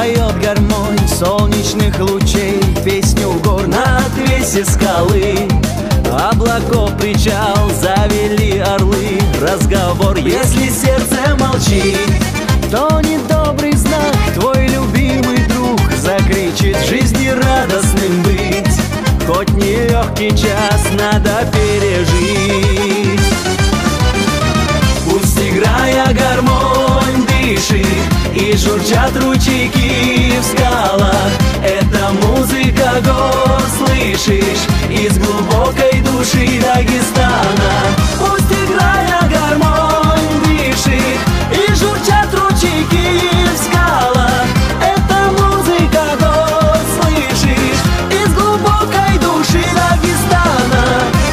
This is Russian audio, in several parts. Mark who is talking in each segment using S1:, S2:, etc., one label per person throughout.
S1: Поет гармонь солнечных лучей песню гор на отвесе скалы. Облаков причал завели орлы. Разговор, если сердце молчит, то недобрый знак. Твой любимый друг закричит: в жизни радостным быть. Хоть нелегкий час надо пережить. Пусть, играя, гармонь дышит и журчат ручейки в скалах. Это музыка гор, слышишь, из глубокой души Дагестана. Пусть, играя, гармонь дышит и журчат ручейки в скалах. Это музыка гор, слышишь, из глубокой души Дагестана.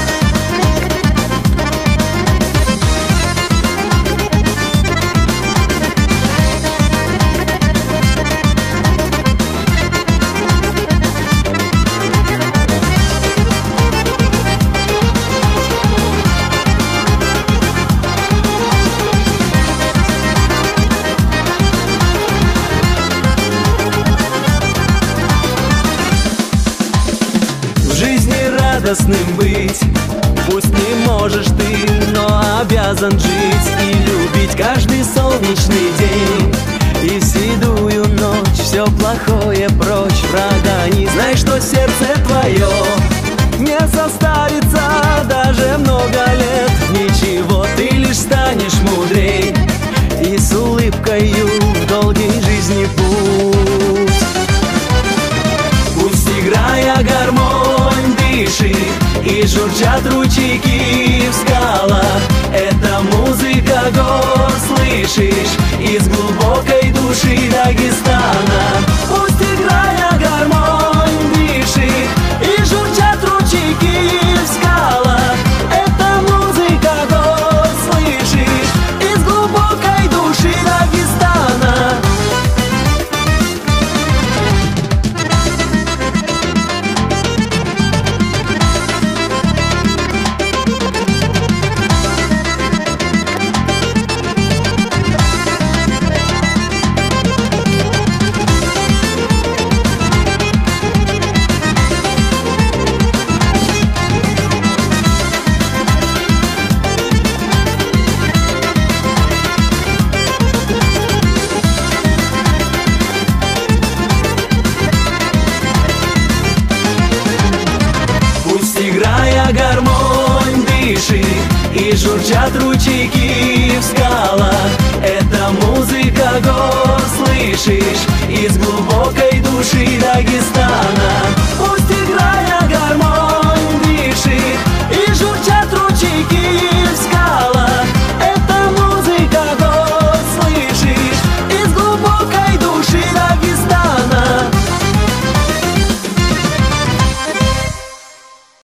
S1: Радостным быть, пусть не можешь ты, но обязан жить и любить каждый солнечный день. И в седую ночь все плохое прочь прогони. Знай, что сердце твое не состарится даже много лет. Ничего, ты лишь станешь мудрей и с улыбкою в долгий жизни путь. Пусть, играя, гармонь дышит и журчат ручейки в скалах. Это музыка гор, слышишь, из глубокой души Дагестана. Пусть, играя, гармонь дышит и журчат ручейки в скалах. Это музыка гор, слышишь, из глубокой души Дагестана. Играя, гармонь дышит и журчат ручейки в скалах. Это музыка гор, слышишь, из глубокой души Дагестана.